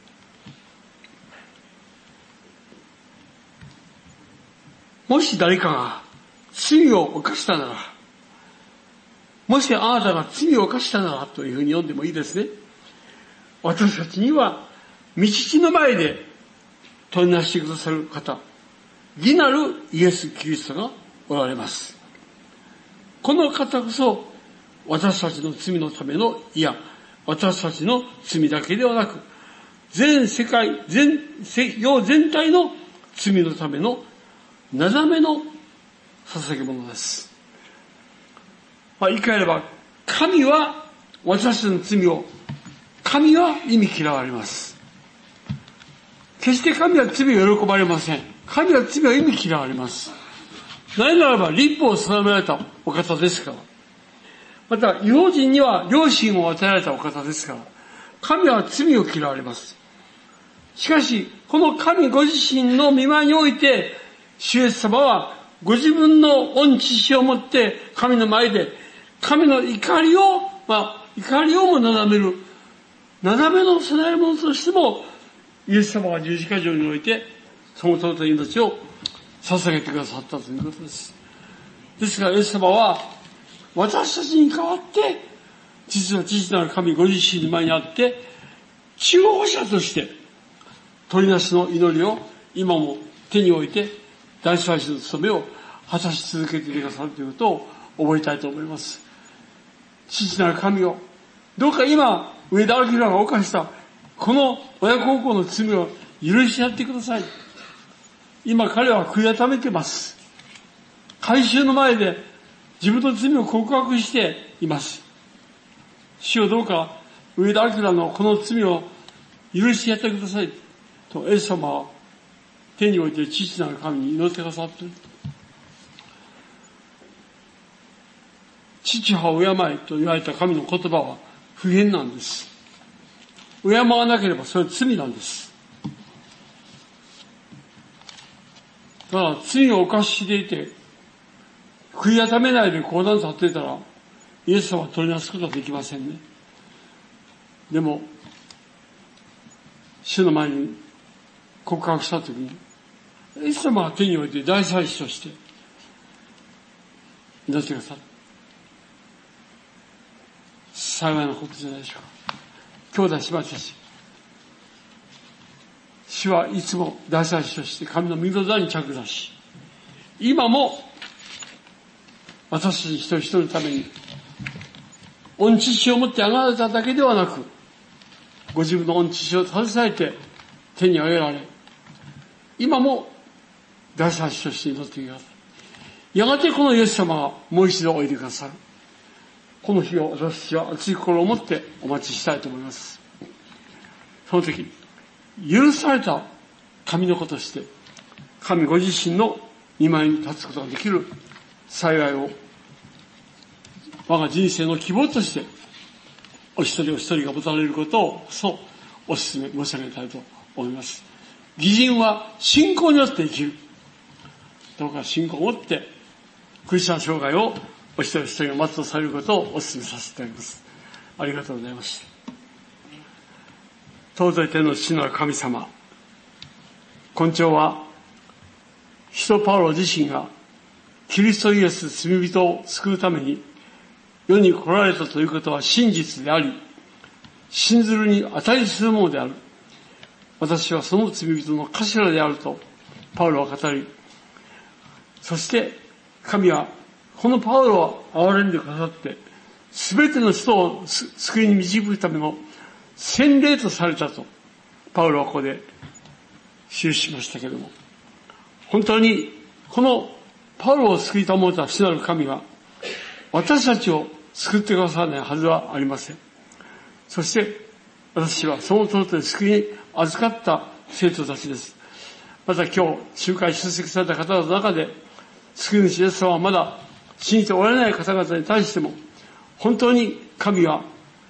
もし誰かが罪を犯したなら、もしあなたが罪を犯したならというふうに読んでもいいですね。私たちには道地の前で取りなしてくださる方、義なるイエス・キリストがおられます。この方こそ私たちの罪のための、いや、私たちの罪だけではなく、全世界、全世界全体の罪のためのなだめの捧げ物です。まあ、言い換えれば、神は私たちの罪を、神は忌み嫌われます。決して神は罪を喜ばれません。神は罪を忌み嫌われます。なぜならば、立法を定められたお方ですから。また、異邦人には良心を与えられたお方ですから、神は罪を嫌われます。しかし、この神ご自身の御前において、主イエス様はご自分の御知識をもって神の前で、神の怒りを、まあ、怒りをもなだめる、なだめの備え物としても、イエス様が十字架上において、その尊い命を捧げてくださったということです。ですから、イエス様は、私たちに代わって、実は父なる神ご自身の前にあって、中保者として、取りなしの祈りを今も手に置いて、大祭司の務めを果たし続けてくださるということを覚えたいと思います。父なる神を、どうか今、上田明が犯した、この親孝行の罪を許し合ってください。今彼は悔い改めています。改宗の前で自分の罪を告白しています。主よどうか上田明のこの罪を許し合ってください。とイエス様は手に置いて父なる神に祈ってくださっている。父は敬えと言われた神の言葉は不変なんです。敬わなければそれは罪なんです。だから罪を犯していて、悔い改めないで講談立っていたら、イエス様は取りなすことはできませんね。でも、主の前に告白したときに、イエス様が手に置いて大祭司として祈ってくださる。幸いなことじゃないでしょうか。兄弟姉妹たち。主はいつも大祭司として神の御座に着座し、今も私たち一人一人のために、御知識を持って上がられただけではなく、ご自分の御知識を携えて手に挙げられ、今も大祭司として祈ってください。やがてこのイエス様がもう一度おいでくださる。この日を私は熱い心を持ってお待ちしたいと思います。その時、許された神の子として、神ご自身の御前に立つことができる幸いを、我が人生の希望として、お一人お一人が持たれることを、そうお勧め申し上げたいと思います。義人は信仰によって生きる。どうか信仰を持って、クリスチャン生涯をお一人お一人が全うされることをお勧めさせていただきます。ありがとうございました。東西天の父なる神様、今朝は、使徒パウロ自身が、キリストイエス罪人を救うために、世に来られたということは真実であり、信ずるに値するものである。私はその罪人の頭であると、パウロは語り、そして、神は、このパウロを憐れんでくださって、すべての人を救いに導くための洗礼とされたと、パウロはここで記しましたけれども、本当に、このパウロを救いたものた主なる神は、私たちを救ってくださらないはずはありません。そして、私はその尊い救いに預かった生徒たちです。また今日、集会出席された方々の中で、救い主イエス様はまだ信じておられない方々に対しても、本当に神は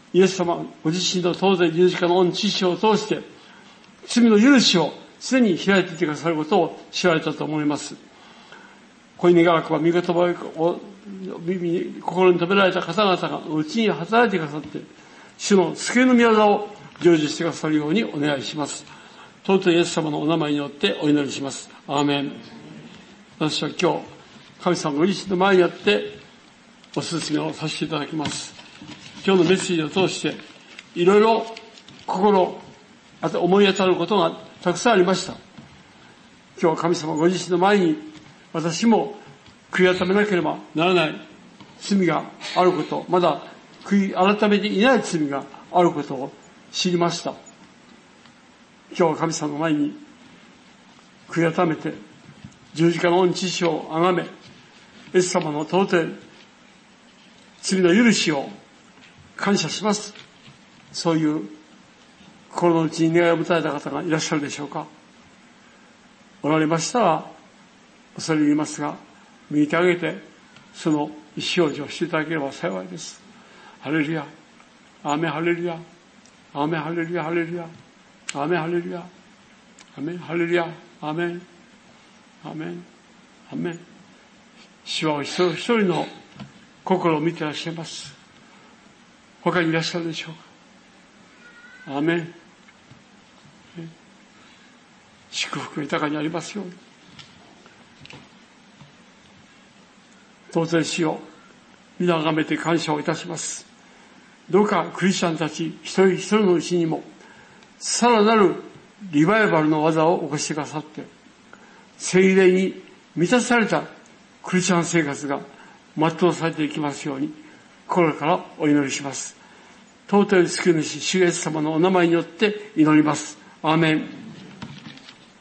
イエス様ご自身の当然十字架の恩知識を通して、罪の許しを常に開いていてくださることを知られたと思います。恋願わくは御言葉を耳に心に留められた方々がうちに働いてくださって、主の救いの御業を成就してくださるようにお願いします。尊いイエス様のお名前によってお祈りします。アーメン。私は今日、神様ご自身の前にあってお勧めをさせていただきます。今日のメッセージを通して、いろいろ心、あと思い当たることがたくさんありました。今日は神様ご自身の前に、私も悔い改めなければならない罪があること、まだ悔い改めていない罪があることを知りました。今日は神様の前に悔い改めて十字架の恩知識をあがめ、イエス様の尊い罪の許しを感謝します。そういう心の内に願いを持たれた方がいらっしゃるでしょうか。おられましたら恐れ入りますが、右手を上げてその意思表示をしていただければ幸いです。ハレルヤ、アーメンハレルヤ、アーメンハレルヤ、ハレルヤ、アーメンハレルヤ、アーメンハレルヤ、アーメン、アーメン、アーメン。主は一人一人の心を見ていらっしゃいます。他にいらっしゃるでしょうか。アーメン。祝福が豊かにありますように。尊い主を皆あがめて感謝をいたします。どうかクリスチャンたち一人一人のうちにもさらなるリバイバルの技を起こしてくださって、聖霊に満たされたクリスチャン生活が全うされていきますように心からお祈りします。尊い救い主主イエス様のお名前によって祈ります。アーメン。